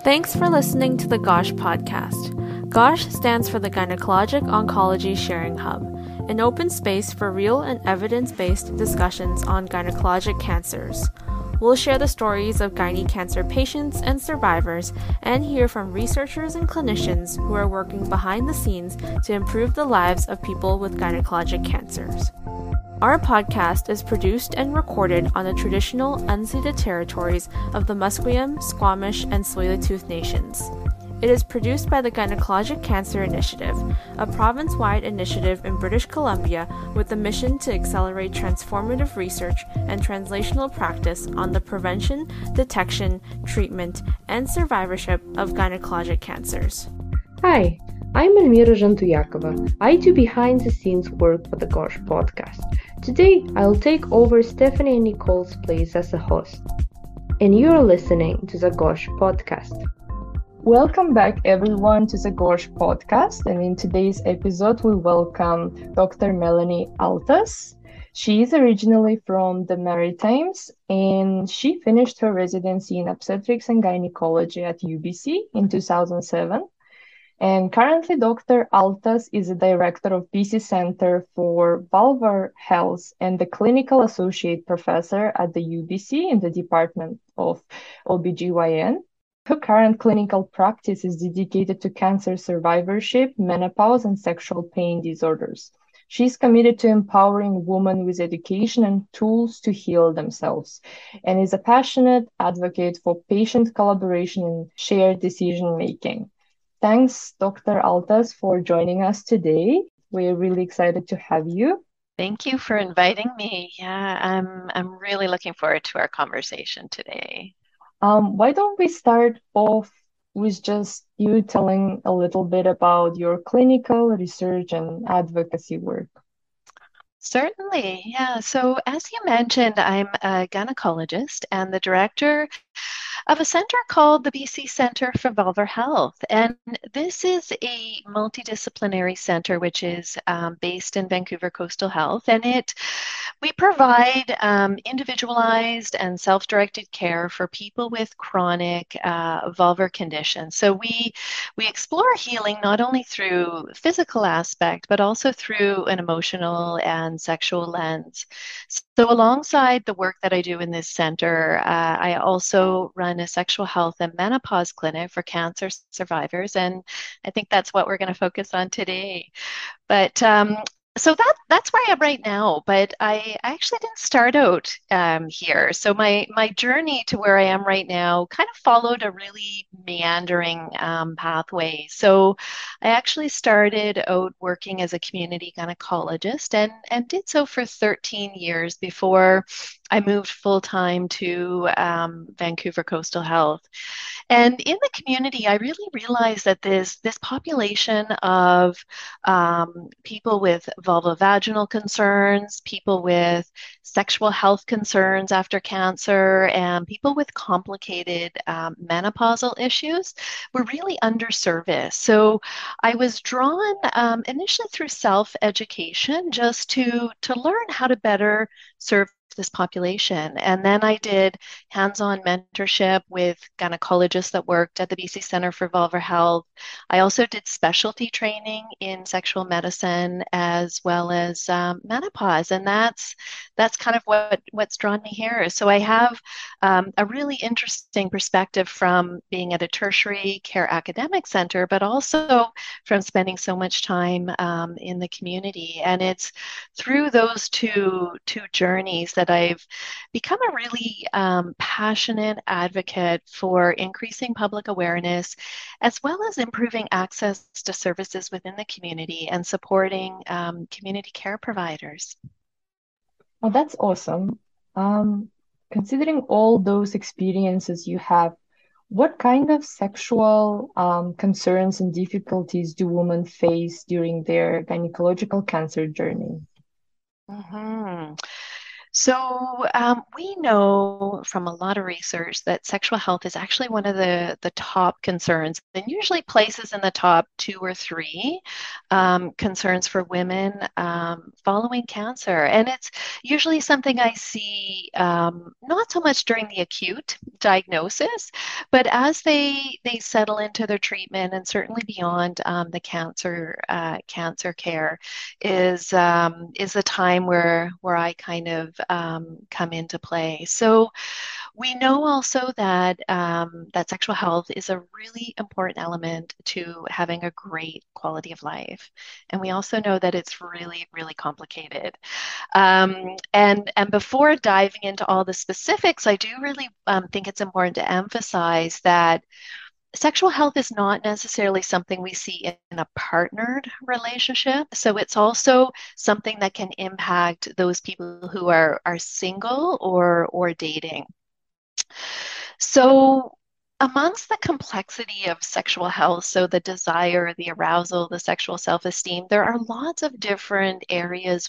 Thanks for listening to the GOSH podcast. GOSH stands for the Gynecologic Oncology Sharing Hub, an open space for real and evidence-based discussions on gynecologic cancers. We'll share the stories of gynae cancer patients and survivors and hear from researchers and clinicians who are working behind the scenes to improve the lives of people with gynecologic cancers. Our podcast is produced and recorded on the traditional unceded territories of the Musqueam, Squamish, and Tsleil-Waututh nations. It is produced by the Gynecologic Cancer Initiative, a province-wide initiative in British Columbia with the mission to accelerate transformative research and translational practice on the prevention, detection, treatment, and survivorship of gynecologic cancers. Hi, I'm Elmira Jantuyakova. I do behind-the-scenes work for the GOSH podcast. Today, I'll take over Stephanie and Nicole's place as a host. And you're listening to the GOSH podcast. Welcome back, everyone, to the GOSH podcast. And in today's episode, we welcome Dr. Melanie Altas. She is originally from the Maritimes, and she finished her residency in obstetrics and gynecology at UBC in 2007. And currently, Dr. Altas is a director of BC Center for Vulvar Health and the clinical associate professor at the UBC in the Department of OBGYN. Her current clinical practice is dedicated to cancer survivorship, menopause, and sexual pain disorders. She's committed to empowering women with education and tools to heal themselves, and is a passionate advocate for patient collaboration and shared decision-making. Thanks, Dr. Altas, for joining us today. We're really excited to have you. Thank you for inviting me. Yeah, I'm really looking forward to our conversation today. Why don't we start off with just you telling a little bit about your clinical research and advocacy work? Certainly, yeah. So as you mentioned, I'm a gynecologist and the director of a center called the BC Center for Vulvar Health. And this is a multidisciplinary center which is based in Vancouver Coastal Health. And we provide individualized and self-directed care for people with chronic vulvar conditions. So we explore healing not only through physical aspect, but also through an emotional and sexual lens. So alongside the work that I do in this center, I also run a sexual health and menopause clinic for cancer survivors. And I think that's what we're going to focus on today. But so that's where I am right now, but I actually didn't start out here. So my journey to where I am right now kind of followed a really meandering pathway. So I actually started out working as a community gynecologist and did so for 13 years before I moved full-time to Vancouver Coastal Health. And in the community, I really realized that this population of people with vulvovaginal concerns, people with sexual health concerns after cancer, and people with complicated menopausal issues were really underserviced. So I was drawn initially through self-education just to learn how to better serve this population. And then I did hands-on mentorship with gynecologists that worked at the BC Center for Vulvar Health. I also did specialty training in sexual medicine as well as menopause. And that's kind of what's drawn me here. So I have a really interesting perspective from being at a tertiary care academic center, but also from spending so much time in the community. And it's through those two journeys that I've become a really passionate advocate for increasing public awareness, as well as improving access to services within the community and supporting community care providers. Oh, that's awesome. Considering all those experiences you have, what kind of sexual concerns and difficulties do women face during their gynecological cancer journey? Mm-hmm. So we know from a lot of research that sexual health is actually one of the top concerns, and usually places in the top two or three concerns for women following cancer. And it's usually something I see not so much during the acute diagnosis, but as they settle into their treatment and certainly beyond the cancer care is the time where I kind of come into play. So we know also that that sexual health is a really important element to having a great quality of life, and we also know that it's really, really complicated. And before diving into all the specifics, I do really think it's important to emphasize that sexual health is not necessarily something we see in a partnered relationship. So it's also something that can impact those people who are single or dating. So amongst the complexity of sexual health, so the desire, the arousal, the sexual self-esteem, there are lots of different areas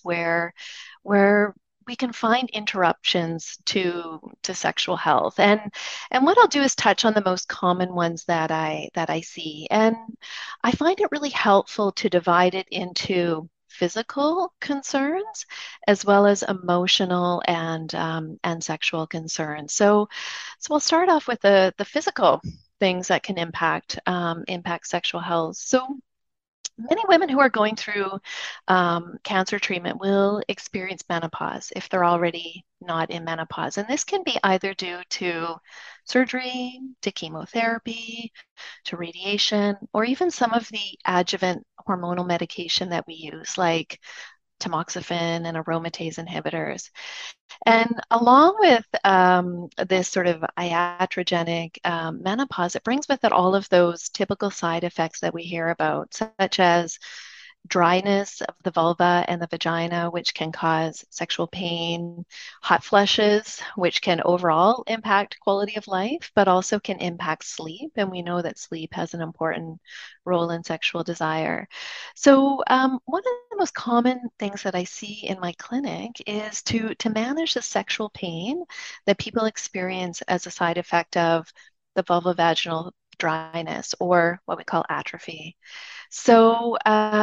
where we can find interruptions to sexual health. And what I'll do is touch on the most common ones that I see. And I find it really helpful to divide it into physical concerns as well as emotional and sexual concerns. So we'll start off with the physical things that can impact sexual health. So many women who are going through cancer treatment will experience menopause if they're already not in menopause. And this can be either due to surgery, to chemotherapy, to radiation, or even some of the adjuvant hormonal medication that we use, like tamoxifen and aromatase inhibitors. And along with this sort of iatrogenic menopause, it brings with it all of those typical side effects that we hear about, such as dryness of the vulva and the vagina, which can cause sexual pain, hot flushes, which can overall impact quality of life, but also can impact sleep. And we know that sleep has an important role in sexual desire. So, one of the most common things that I see in my clinic is to manage the sexual pain that people experience as a side effect of the vulvovaginal dryness, or what we call atrophy. So,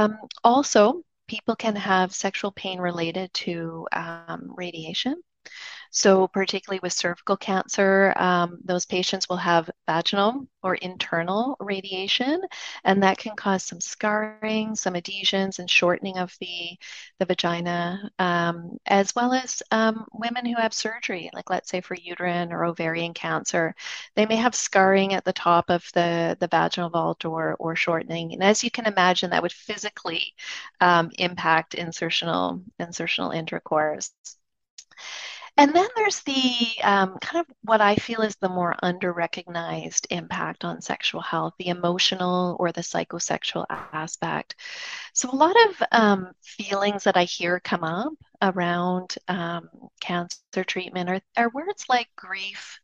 also, people can have sexual pain related to radiation. So, particularly with cervical cancer, those patients will have vaginal or internal radiation, and that can cause some scarring, some adhesions, and shortening of the vagina, as well as women who have surgery, like let's say for uterine or ovarian cancer. They may have scarring at the top of the vaginal vault or shortening. And as you can imagine, that would physically impact insertional intercourse. And then there's the kind of what I feel is the more under-recognized impact on sexual health, the emotional or the psychosexual aspect. So a lot of feelings that I hear come up around cancer treatment are words like grief,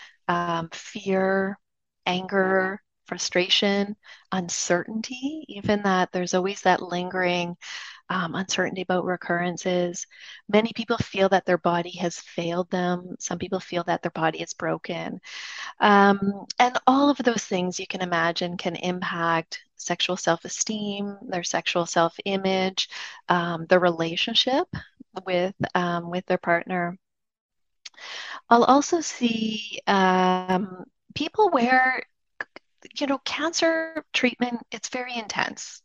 fear, anger, frustration, uncertainty, even that there's always that lingering uncertainty about recurrences. Many people feel that their body has failed them. Some people feel that their body is broken. And all of those things you can imagine can impact sexual self-esteem, their sexual self-image, their relationship with their partner. I'll also see people where, cancer treatment, it's very intense.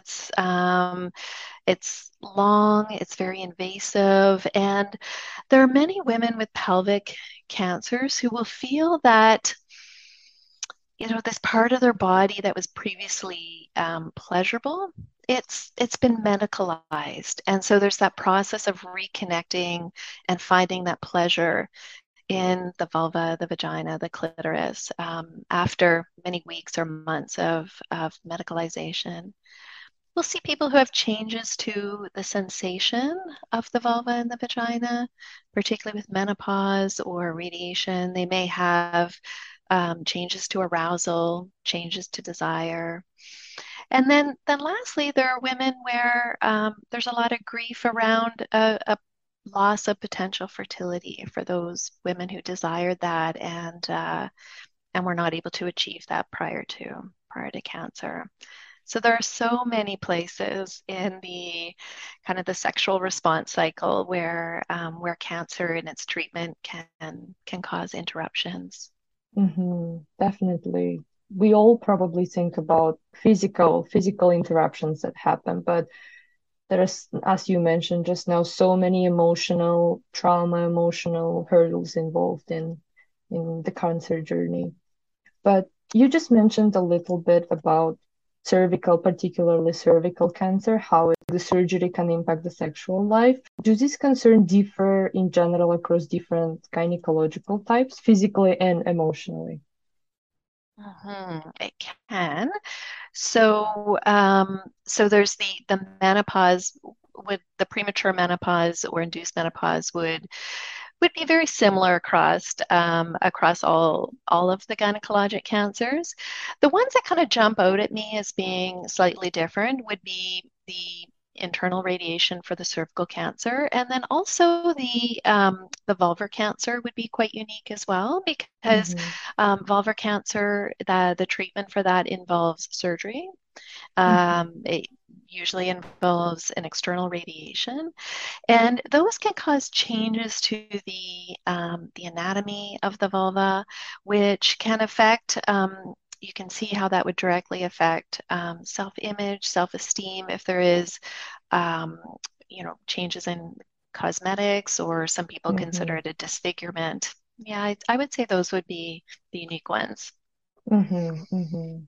It's long, it's very invasive, and there are many women with pelvic cancers who will feel that, this part of their body that was previously pleasurable, it's been medicalized. And so there's that process of reconnecting and finding that pleasure in the vulva, the vagina, the clitoris, after many weeks or months of medicalization. We'll see people who have changes to the sensation of the vulva and the vagina, particularly with menopause or radiation. They may have changes to arousal, changes to desire. And then lastly, there are women where there's a lot of grief around a loss of potential fertility for those women who desired that and were not able to achieve that prior to cancer. So there are so many places in the kind of the sexual response cycle where cancer and its treatment can cause interruptions. Definitely. We all probably think about physical interruptions that happen, but there's, as you mentioned just now, so many emotional trauma, emotional hurdles involved in the cancer journey. But you just mentioned a little bit about cervical, particularly cervical cancer, how the surgery can impact the sexual life. Do these concerns differ in general across different gynecological types, physically and emotionally? It can. So there's the menopause, would the premature menopause or induced menopause would be very similar across all of the gynecologic cancers. The ones that kind of jump out at me as being slightly different would be the internal radiation for the cervical cancer, and then also the vulvar cancer would be quite unique as well because Mm-hmm. vulvar cancer, the treatment for that involves surgery. Mm-hmm. It usually involves an external radiation. And those can cause changes to the anatomy of the vulva, which can affect, you can see how that would directly affect self-image, self-esteem, if there is, um, changes in cosmetics, or some people consider Mm-hmm. it a disfigurement. Yeah, I would say those would be the unique ones. Mm-hmm. Mm-hmm.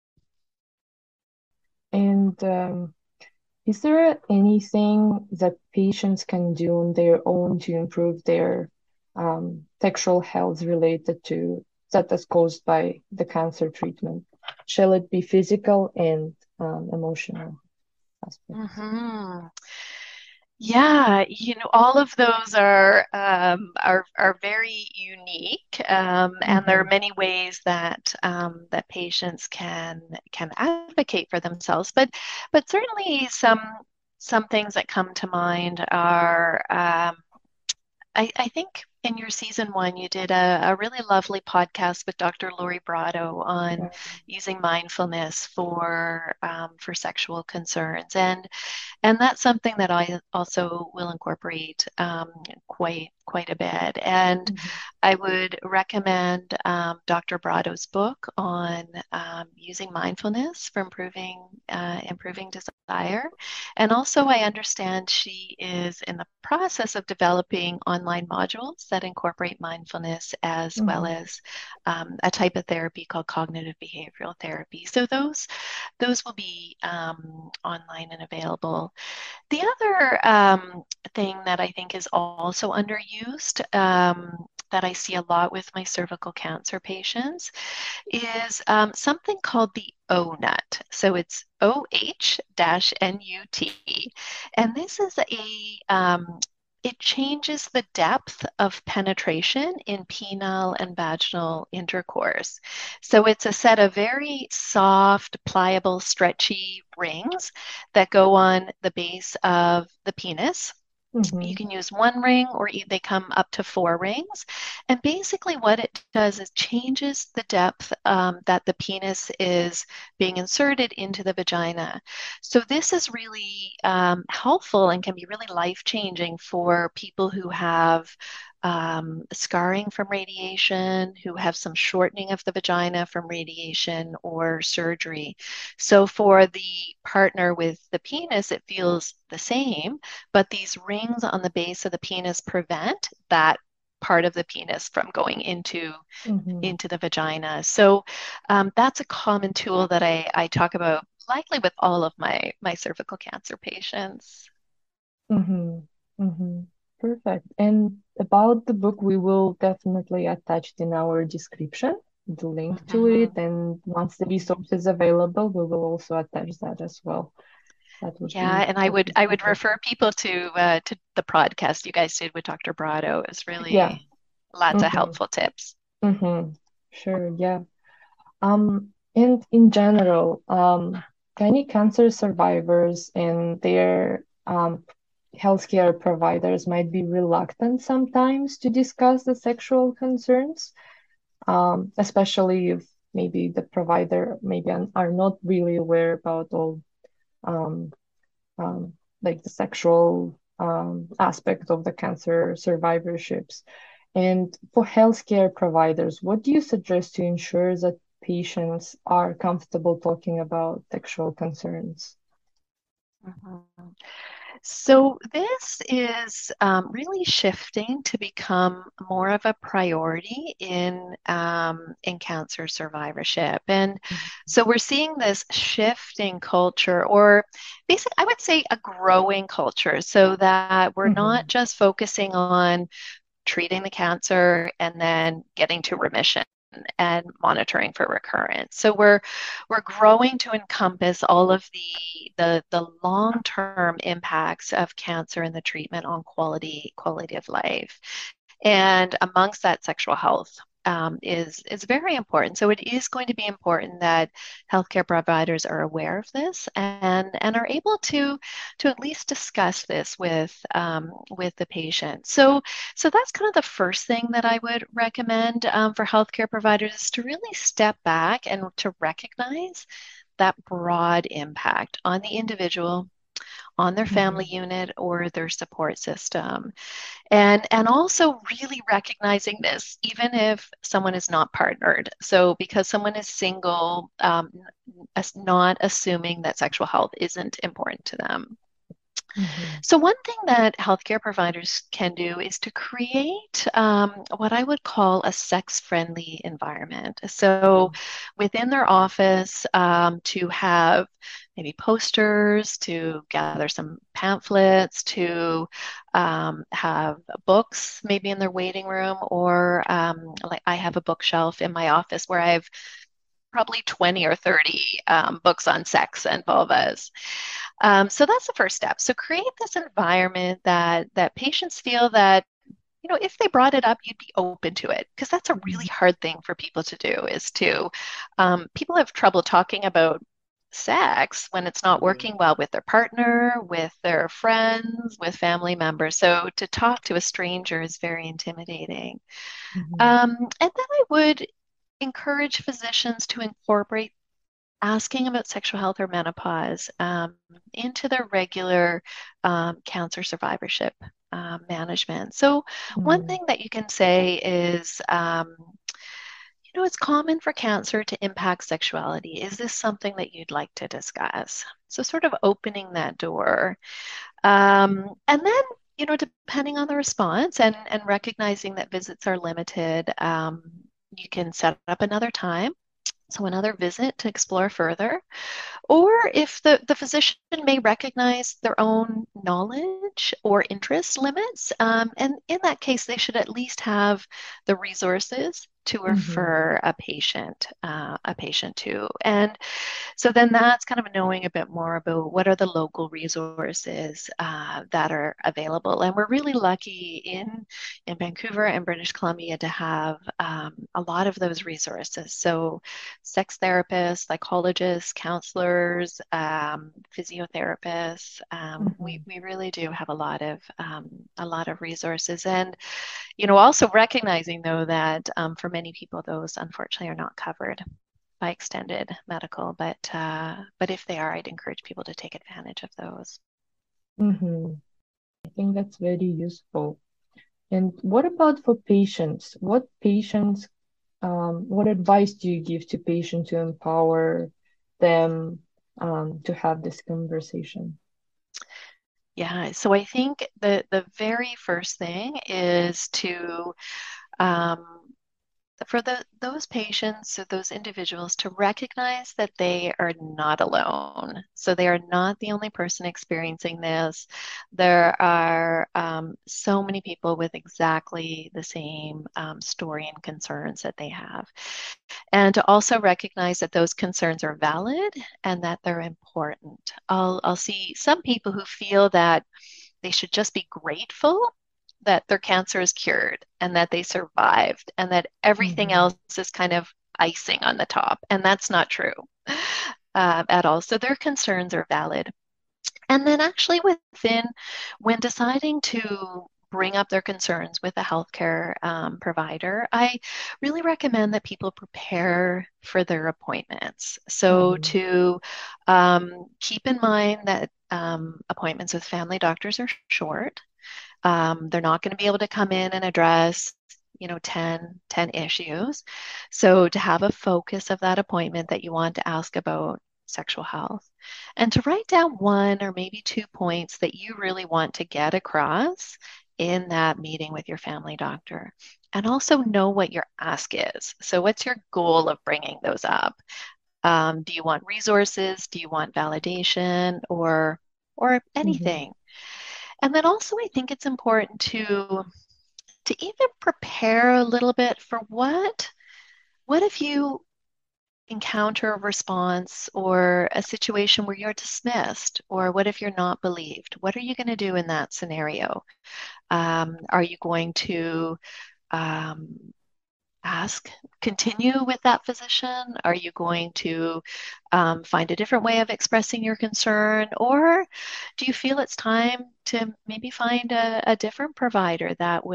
And is there anything that patients can do on their own to improve their sexual health related to that is caused by the cancer treatment? Shall it be physical and emotional aspect? hmm Yeah, all of those are very unique, and there are Mm-hmm. many ways that patients can advocate for themselves. But certainly some things that come to mind are I think in your season one, you did a really lovely podcast with Dr. Lori Brotto on Yeah. using mindfulness for sexual concerns, and that's something that I also will incorporate quite a bit. And Mm-hmm. I would recommend Dr. Brotto's book on using mindfulness for improving desire. And also, I understand she is in the process of developing online modules that incorporate mindfulness as well Mm-hmm. as a type of therapy called cognitive behavioral therapy. So those will be online and available. The other thing that I think is also underused, that I see a lot with my cervical cancer patients, is something called the O nut. So it's OH-NUT. And this is it changes the depth of penetration in penile and vaginal intercourse. So it's a set of very soft, pliable, stretchy rings that go on the base of the penis. You Mm-hmm. can use one ring, or they come up to 4 rings. And basically, what it does is changes the depth that the penis is being inserted into the vagina. So, this is really helpful and can be really life-changing for people who have scarring from radiation, who have some shortening of the vagina from radiation or surgery. So, for the partner with the penis, it feels the same, but these rings on the base of the penis prevent that part of the penis from going Mm-hmm. into the vagina. So that's a common tool that I talk about likely with all of my cervical cancer patients. Mm-hmm. Mm-hmm. Perfect. And about the book, we will definitely attach it in our description, the link to it. Mhm. And once the resource is available, we will also attach that as well. Yeah, and Would be I would super. refer people to the podcast you guys did with Dr. Brado. It was Yeah. really lots of Mm-hmm. helpful tips. Mm-hmm. Sure. Yeah. And in general, kidney cancer survivors and their healthcare providers might be reluctant sometimes to discuss the sexual concerns, especially if maybe the provider maybe are not really aware about all um, like the sexual aspect of the cancer survivorships. And for healthcare providers, what do you suggest to ensure that patients are comfortable talking about sexual concerns? Mhm. So this is really shifting to become more of a priority in cancer survivorship, and so we're seeing this shift in culture, or basically, I would say a growing culture, so that we're not Mhm. just focusing on treating the cancer and then getting to remission and monitoring for recurrence. So we're growing to encompass all of the long-term impacts of cancer and the treatment on quality of life. And amongst that, sexual health is very important. So it is going to be important that healthcare providers are aware of this and are able to at least discuss this with the patient. So that's kind of the first thing that I would recommend for healthcare providers is to really step back and to recognize that broad impact on the individual, on their family Mhm. unit or their support system. And also really recognizing this, even if someone is not partnered. So because someone is single, not assuming that sexual health isn't important to them. Mhm. So, one thing that healthcare providers can do is to create what I would call a sex friendly environment. So, within their office, to have maybe posters, to gather some pamphlets, to have books maybe in their waiting room, or like I have a bookshelf in my office where I've probably 20 or 30 books on sex and vulvas. So that's the first step. So create this environment that patients feel that if they brought it up, you'd be open to it because that's a really Mhm. hard thing for people to do. Is to people have trouble talking about sex when it's not working well with their partner, with their friends, with family members. So to talk to a stranger is very intimidating. Mhm. And then I would encourage physicians to incorporate asking about sexual health or menopause into their regular cancer survivorship management. So, one Mhm. thing that you can say is, it's common for cancer to impact sexuality. Is this something that you'd like to discuss? So, sort of opening that door. And then, depending on the response and recognizing that visits are limited, you can set up another time. So another visit to explore further. Or if the physician may recognize their own knowledge or interest limits, and in that case, they should at least have the resources to Mhm. refer a patient to. And so then that's kind of knowing a bit more about what are the local resources that are available. And we're really lucky in Vancouver and British Columbia to have a lot of those resources. So sex therapists, psychologists, counselors, physiotherapists. We Mhm. we really do have a lot of resources, and also recognizing though that for many people those unfortunately are not covered by extended medical, but if they are, I'd encourage people to take advantage of those. Mhm. I think that's very useful. And what about for patients? What advice do you give to patients to empower them to have this conversation? Yeah, so I think the very first thing is to um, for those patients or those individuals to recognize that they are not alone. So they are not the only person experiencing this. There are so many people with exactly the same story and concerns that they have. And to also recognize that those concerns are valid and that they're important. I'll see some people who feel that they should just be grateful that their cancer is cured and that they survived and that everything Mhm. else is kind of icing on the top. And that's not true at all. So their concerns are valid. And then actually when deciding to bring up their concerns with a healthcare provider, I really recommend that people prepare for their appointments. So Mhm. to keep in mind that appointments with family doctors are short. They're not going to be able to come in and address 10 issues. So to have a focus of that appointment that you want to ask about sexual health and to write down one or maybe 2 points that you really want to get across in that meeting with your family doctor. And also know what your ask is. So what's your goal of bringing those up? Do you want resources? Do you want validation or Mhm. anything? And then also, I think it's important to even prepare a little bit for what if you encounter a response or a situation where you're dismissed, or what if you're not believed? What are you going to do in that scenario? Are you going to um, ask, continue with that physician? Are you going to find a different way of expressing your concern? Or do you feel it's time to maybe find a different provider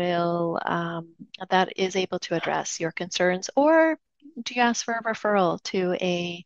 that is able to address your concerns? Or do you ask for a referral to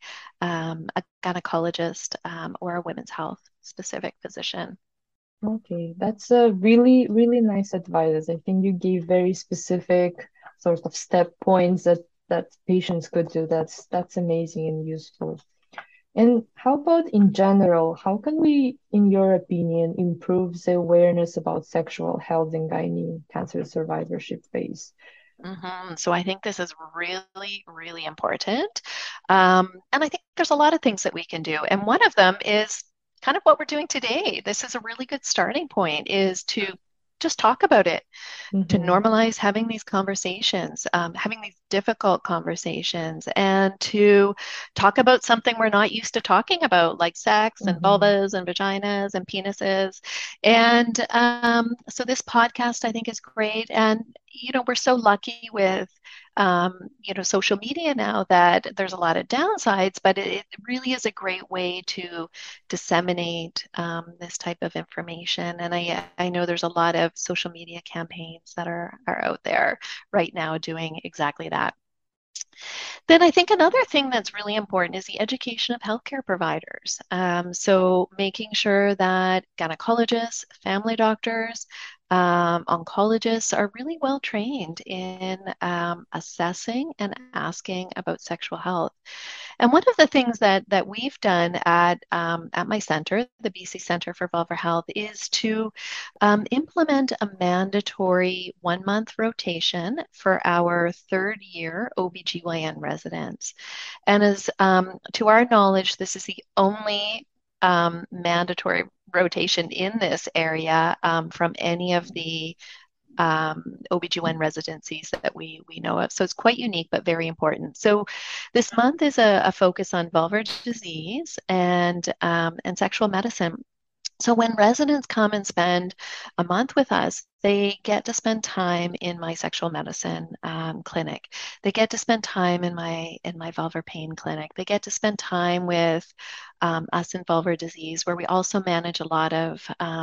a gynecologist or a women's health specific physician? Okay, that's a really, really nice advice. I think you gave very specific sort of step points that patients could do. That's amazing and useful. And how about in general, how can we, in your opinion, improve the awareness about sexual health in gynae cancer survivorship phase? So I think this is really, really important. And I think there's a lot of things that we can do. And one of them is kind of what we're doing today. This is a really good starting point, is to just talk about it, to Mm-hmm. normalize having these conversations, having these difficult conversations, and to talk about something we're not used to talking about, like sex and Mm-hmm. vulvas and vaginas and penises. And so this podcast, I think, is great. And, we're so lucky with, social media now that there's a lot of downsides, but it really is a great way to disseminate this type of information. And I know there's a lot of social media campaigns that are out there right now doing exactly that. Then I think another thing that's really important is the education of healthcare providers. So making sure that gynecologists, family doctors, oncologists are really well trained in assessing and asking about sexual health. And one of the things that we've done at my center, the BC Centre for Vulvar Health, is to implement a mandatory 1 month rotation for our third year OBGYN residents. And as to our knowledge, this is the only mandatory rotation in this area from any of the OB/GYN residencies that we know of. So it's quite unique, but very important. So this month is a focus on vulvar disease and sexual medicine. So when residents come and spend a month with us, they get to spend time in my sexual medicine clinic. They get to spend time in my vulvar pain clinic. They get to spend time with us in vulvar disease, where we also manage a lot of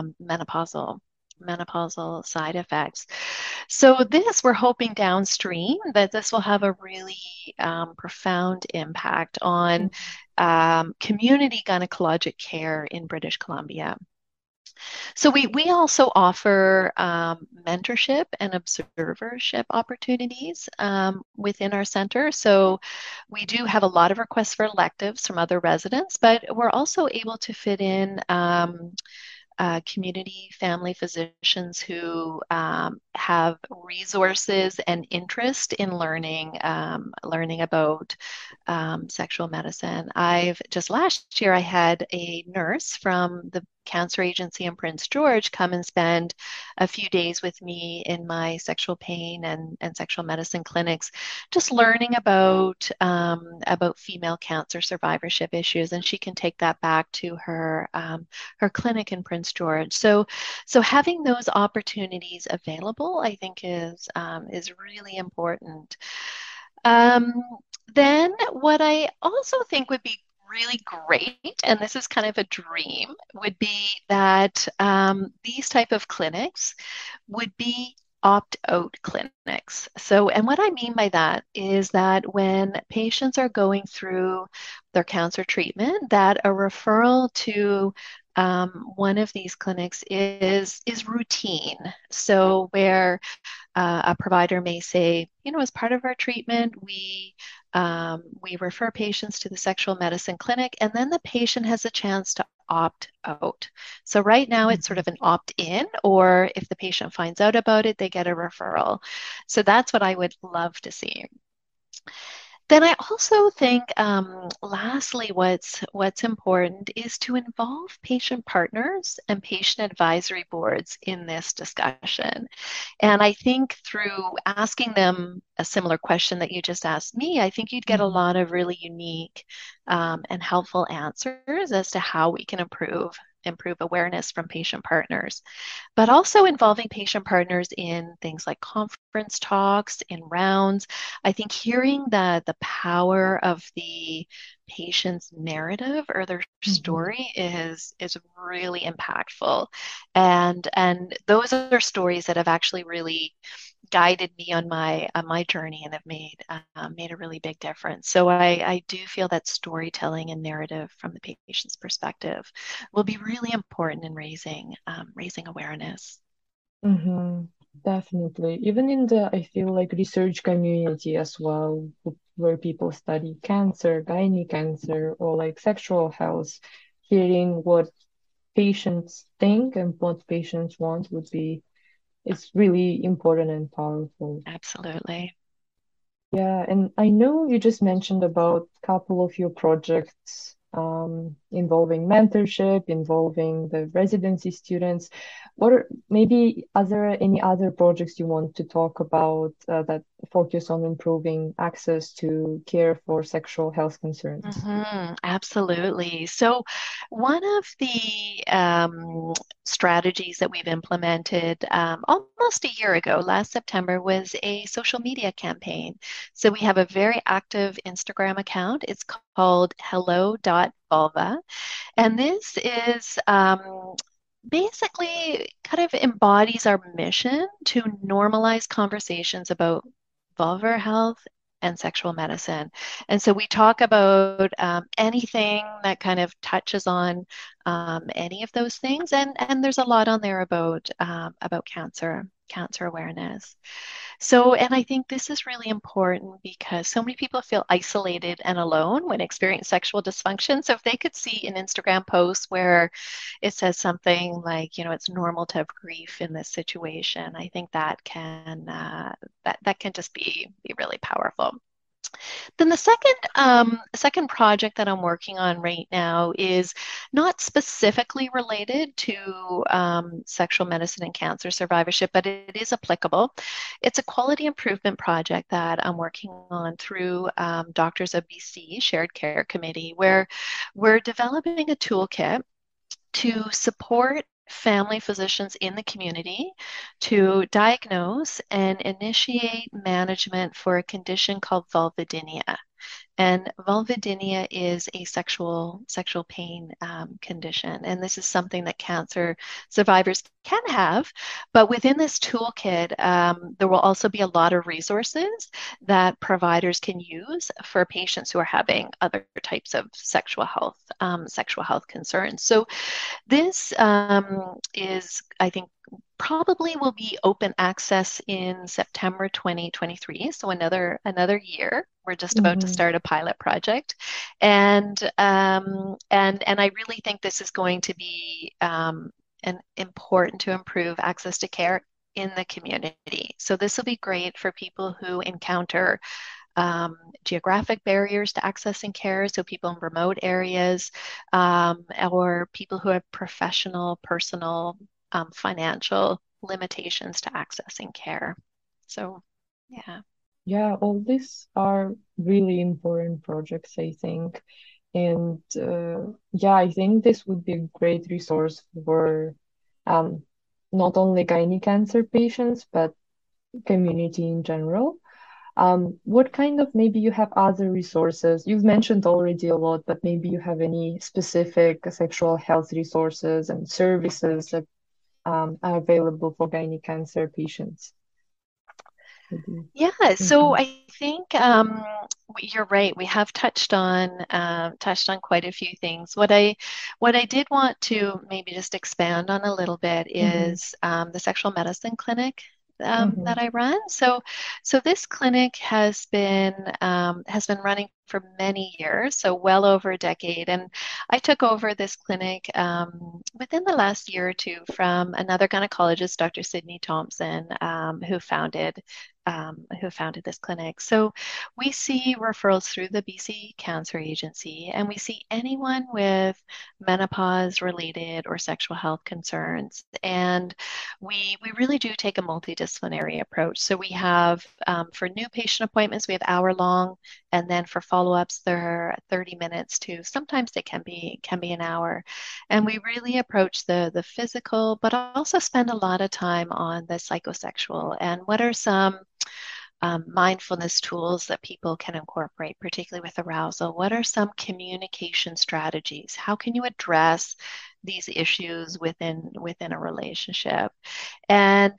menopausal side effects. So this, we're hoping downstream that this will have a really profound impact on community gynecologic care in British Columbia. So we also offer mentorship and observership opportunities within our center. So we do have a lot of requests for electives from other residents, but we're also able to fit in community family physicians who have resources and interest in learning about sexual medicine. I've just last year I had a nurse from the cancer agency in Prince George come and spend a few days with me in my sexual pain and sexual medicine clinics, just learning about female cancer survivorship issues, and she can take that back to her clinic in Prince George. So having those opportunities available, I think, is really important. Um, then what I also think would be really great, and this is kind of a dream, would be that these type of clinics would be opt-out clinics. So, and what I mean by that is that when patients are going through their cancer treatment, that a referral to one of these clinics is routine. So, where a provider may say, as part of our treatment, we refer patients to the sexual medicine clinic, and then the patient has a chance to opt out. So right now it's sort of an opt-in, or if the patient finds out about it, they get a referral. So that's what I would love to see. Then I also think, lastly, what's important is to involve patient partners and patient advisory boards in this discussion. And I think through asking them a similar question that you just asked me, I think you'd get a lot of really unique and helpful answers as to how we can improve awareness from patient partners, but also involving patient partners in things like conference talks, in rounds. I think hearing the power of the patient's narrative or their story is really impactful. And those are stories that have actually really guided me on my journey and have made a really big difference. So I do feel that storytelling and narrative from the patient's perspective will be really important in raising awareness. Definitely. Even in the, I feel like research community as well, where people study cancer, gynae cancer, or like sexual health, hearing what patients think and what patients want would be, it's really important and powerful. Absolutely. Yeah, and I know you just mentioned about a couple of your projects involving mentorship, involving the residency students. Maybe are there any other projects you want to talk about that focus on improving access to care for sexual health concerns? Absolutely. So, one of the strategies that we've implemented almost a year ago, last September, was a social media campaign. So, we have a very active Instagram account. It's called hello.vulva. And this is basically kind of embodies our mission to normalize conversations about vulvar health and sexual medicine. And so we talk about anything that kind of touches on any of those things, and there's a lot on there about cancer awareness. So, and I think this is really important because so many people feel isolated and alone when experiencing sexual dysfunction. So if they could see an Instagram post where it says something like, it's normal to have grief in this situation, I think that can that can just be really powerful. Then the second project that I'm working on right now is not specifically related to sexual medicine and cancer survivorship, but it is applicable. It's a quality improvement project that I'm working on through Doctors of BC Shared Care Committee, where we're developing a toolkit to support family physicians in the community to diagnose and initiate management for a condition called vulvodynia. And vulvodynia is a sexual pain condition, and this is something that cancer survivors can have. But within this toolkit, there will also be a lot of resources that providers can use for patients who are having other types of sexual health concerns. So this is, I think, probably will be open access in September 2023. So another year. We're just about to start a pilot project, and I really think this is going to be important to improve access to care in the community. So this will be great for people who encounter geographic barriers to accessing care, so people in remote areas, or people who have professional, personal, financial limitations to accessing care. So, yeah. Yeah, all these are really important projects, I think. And yeah, I think this would be a great resource for not only gynae cancer patients, but community in general. What kind of, maybe you have other resources? You've mentioned already a lot, but maybe you have any specific sexual health resources and services that are available for gynae cancer patients? Maybe. Yeah, so I think you're right. We have touched on quite a few things. What I did want to maybe just expand on a little bit is the sexual medicine clinic that I run. So this clinic has been running for many years, so well over a decade. And I took over this clinic within the last year or two from another gynecologist, Dr. Sydney Thompson, who founded this clinic. So we see referrals through the BC Cancer Agency, and we see anyone with menopause related or sexual health concerns. And we really do take a multidisciplinary approach. So we have, for new patient appointments, we have hour-long, and then for follow-ups, they're 30 minutes to sometimes they can be an hour. And we really approach the physical, but also spend a lot of time on the psychosexual and what are some mindfulness tools that people can incorporate, particularly with arousal. What are some communication strategies? How can you address these issues within a relationship? And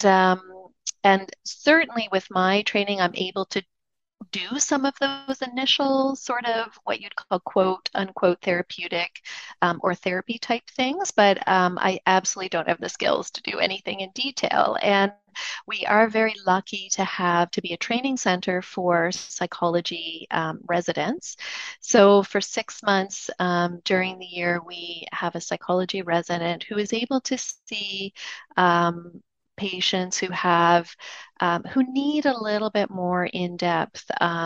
certainly with my training, I'm able to do some of those initial sort of what you'd call quote unquote therapeutic or therapy type things, but I absolutely don't have the skills to do anything in detail. And we are very lucky to be a training center for psychology residents. So for 6 months during the year, we have a psychology resident who is able to see patients who need a little bit more in-depth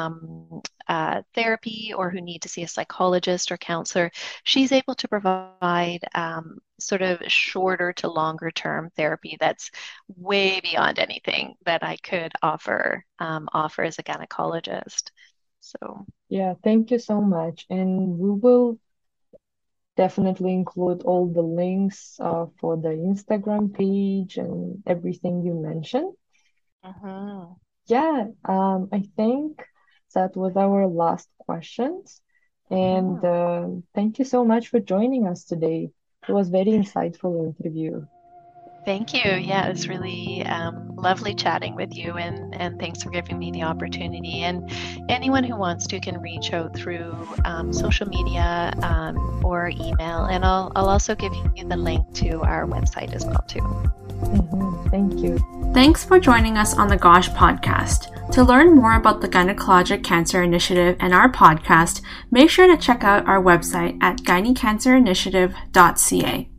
therapy or who need to see a psychologist or counselor. She's able to provide sort of shorter to longer term therapy that's way beyond anything that I could offer as a gynecologist. So yeah, thank you so much. And we will definitely include all the links for the Instagram page and everything you mentioned. Yeah, I think that was our last questions. And thank you so much for joining us today. It was very insightful interview. Thank you. Yeah, it was really lovely chatting with you, and thanks for giving me the opportunity. And anyone who wants to can reach out through social media or email, and I'll also give you the link to our website as well too. Thank you. Thanks for joining us on the GOSH podcast. To learn more about the Gynecologic Cancer Initiative and our podcast, make sure to check out our website at gynaecancerinitiative.ca.